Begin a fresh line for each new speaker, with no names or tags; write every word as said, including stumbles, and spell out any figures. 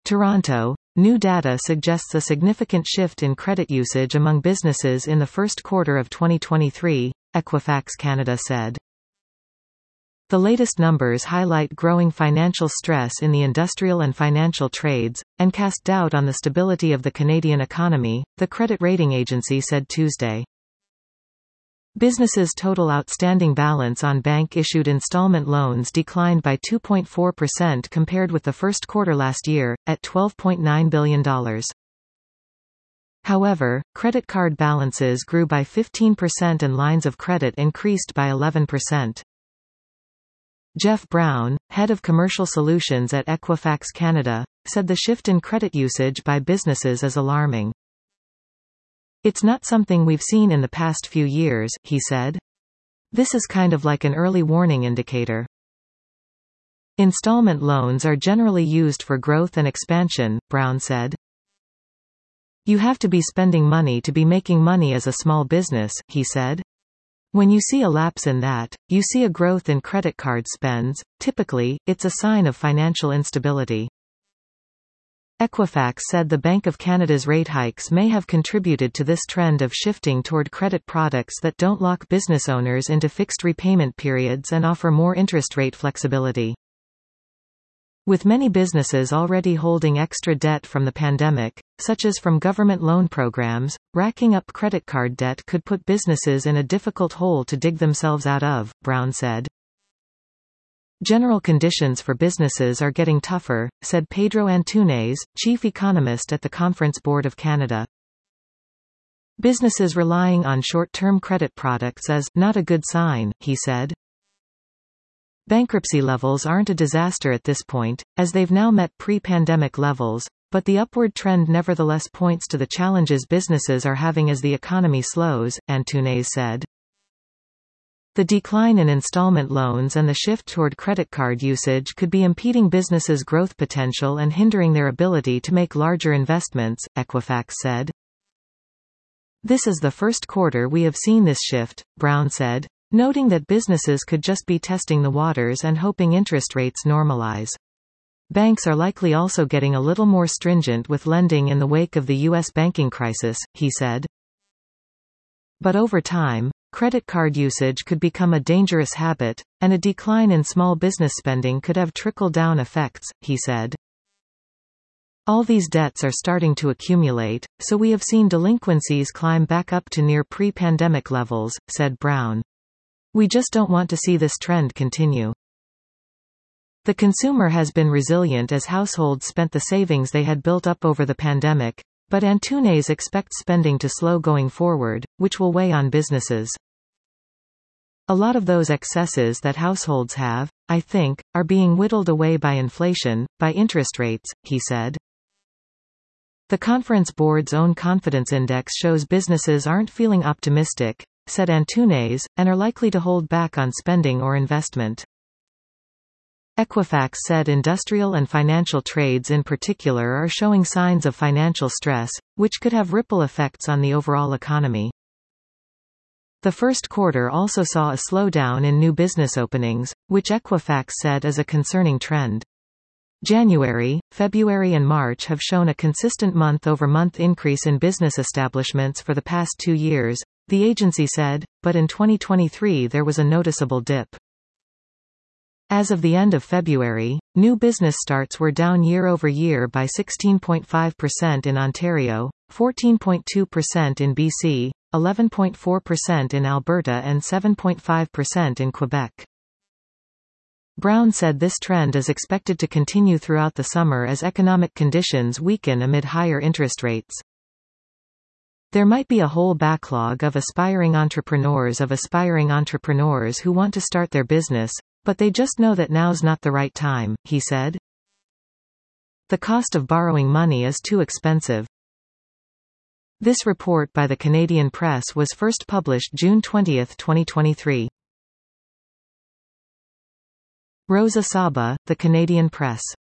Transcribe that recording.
Toronto. New data suggests a significant shift in credit usage among businesses in the first quarter of twenty twenty-three, Equifax Canada said. The latest numbers highlight growing financial stress in the industrial and financial trades, and cast doubt on the stability of the Canadian economy, the credit rating agency said Tuesday. Businesses' total outstanding balance on bank-issued installment loans declined by two point four percent compared with the first quarter last year, at twelve point nine billion dollars. However, credit card balances grew by fifteen percent and lines of credit increased by eleven percent. Jeff Brown, head of commercial solutions at Equifax Canada, said the shift in credit usage by businesses is alarming. It's not something we've seen in the past few years, he said. This is kind of like an early warning indicator. Installment loans are generally used for growth and expansion, Brown said. You have to be spending money to be making money as a small business, he said. When you see a lapse in that, you see a growth in credit card spends. Typically, it's a sign of financial instability. Equifax said the Bank of Canada's rate hikes may have contributed to this trend of shifting toward credit products that don't lock business owners into fixed repayment periods and offer more interest rate flexibility. With many businesses already holding extra debt from the pandemic, such as from government loan programs, racking up credit card debt could put businesses in a difficult hole to dig themselves out of, Brown said. General conditions for businesses are getting tougher, said Pedro Antunes, chief economist at the Conference Board of Canada. Businesses relying on short-term credit products is not a good sign, he said. Bankruptcy levels aren't a disaster at this point, as they've now met pre-pandemic levels, but the upward trend nevertheless points to the challenges businesses are having as the economy slows, Antunes said. The decline in installment loans and the shift toward credit card usage could be impeding businesses' growth potential and hindering their ability to make larger investments, Equifax said. This is the first quarter we have seen this shift, Brown said, noting that businesses could just be testing the waters and hoping interest rates normalize. Banks are likely also getting a little more stringent with lending in the wake of the U S banking crisis, he said. But over time, credit card usage could become a dangerous habit, and a decline in small business spending could have trickle-down effects, he said. All these debts are starting to accumulate, so we have seen delinquencies climb back up to near pre-pandemic levels, said Brown. We just don't want to see this trend continue. The consumer has been resilient as households spent the savings they had built up over the pandemic, but Antunes expects spending to slow going forward, which will weigh on businesses. A lot of those excesses that households have, I think, are being whittled away by inflation, by interest rates, he said. The Conference Board's own confidence index shows businesses aren't feeling optimistic, said Antunes, and are likely to hold back on spending or investment. Equifax said industrial and financial trades in particular are showing signs of financial stress, which could have ripple effects on the overall economy. The first quarter also saw a slowdown in new business openings, which Equifax said is a concerning trend. January, February and March have shown a consistent month-over-month increase in business establishments for the past two years, the agency said, but in twenty twenty-three there was a noticeable dip. As of the end of February, new business starts were down year-over-year by sixteen point five percent in Ontario, fourteen point two percent in B C, eleven point four percent in Alberta and seven point five percent in Quebec. Brown said this trend is expected to continue throughout the summer as economic conditions weaken amid higher interest rates. There might be a whole backlog of aspiring entrepreneurs of aspiring entrepreneurs who want to start their business, but they just know that now's not the right time, he said. The cost of borrowing money is too expensive. This report by the Canadian Press was first published June twentieth, twenty twenty-three. Rosa Saba, The Canadian Press.